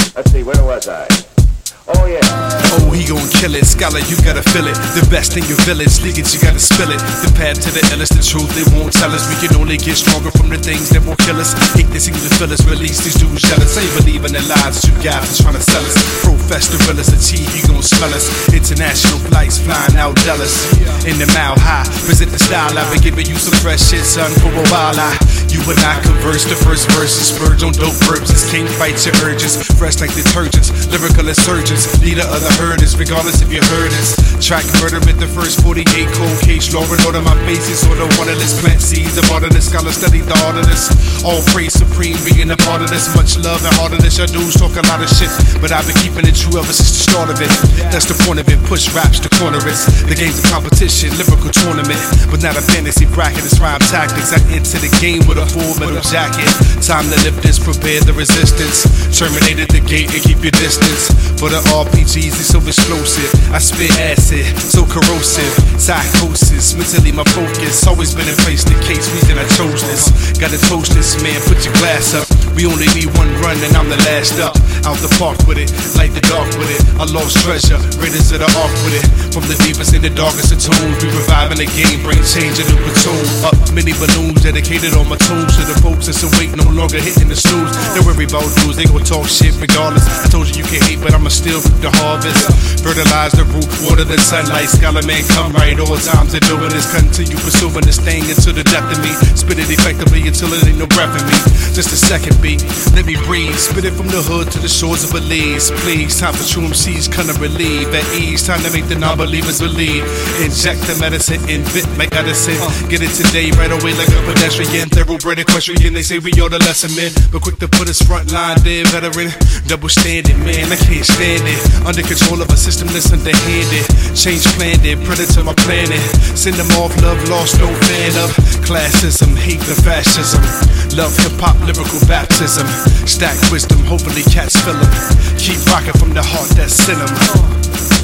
Let's see, where was I? Oh yeah. Oh, he gon' kill it. Scholar, you gotta feel it. The best in your village, leakage, you gotta spill it. The path to the illest, the truth they won't tell us. We can only get stronger from the things that won't kill us. Hate this even fill us, release these dudes jealous. They believe in the lies that you got for trying to sell us. Profess the realest, achieve, you gon' smell us. International flights flying out Dallas. In the mile high, present the style. I've been giving you some fresh shit, son, for a while. You and I converse, the first verse is spurge on dope purposes. Can't fight your urges, fresh like detergents, lyrical insurgents. Leader of the herders, regardless if you heard us. Track murder at the first 48 cold case. Lauren out of my faces, or the one of this plant seeds. The art of this scholar study the art of this. All praise supreme, being a part of this. Much love and heart of this. Your dudes talk a lot of shit, but I've been keeping it true ever since the start of it. That's the point of it, push raps to corner it. The game's a competition, lyrical tournament, but not a fantasy bracket. It's rhyme tactics. I enter the game with a full metal jacket. Time to lift this, prepare the resistance. Terminated the gate and keep your distance. For the RPGs, it's so explosive. I spit acid, so corrosive. Psychosis, mentally my focus. Always been in place, the case reason I chose this. Gotta toast this, man, put your glass up. We only need one run and I'm the last up. Out the park with it, light the dark with it. I lost treasure, raiders of the ark with it. From the deepest and the darkest of tunes, we reviving the game, bring change in the platoon. Up many balloons, dedicated on my tunes to the folks that's awake, no longer hitting the snooze. Don't worry about dudes, they gon' talk shit regardless. I told you you can hate, but I'ma still reap the harvest. Fertilize the root, water the sunlight. Scholar man, come right, all times they're doing this. Continue pursuing this thing until the death of me. Spit it effectively until it ain't no breath in me. Just a second beat, let me breathe. Spit it from the hood to the shores of Belize. Please, time for true MCs, kinda relieve at ease. Time to make the non-believers believe. Inject the medicine, invent like Edison. Get it today, right away like a pedestrian. Thoroughbred equestrian, they say we all the lesser men, but quick to put us front line there, veteran. Double standard, man, I can't stand it. Under control of a system that's underhanded. Change planned it, predator my planet. Send them off, love lost, no fan of classism, hate the fascism. Love hip-hop, lyrical baptism. Stack wisdom, hopefully cats fill 'em. Keep rocking from the heart that's in 'em.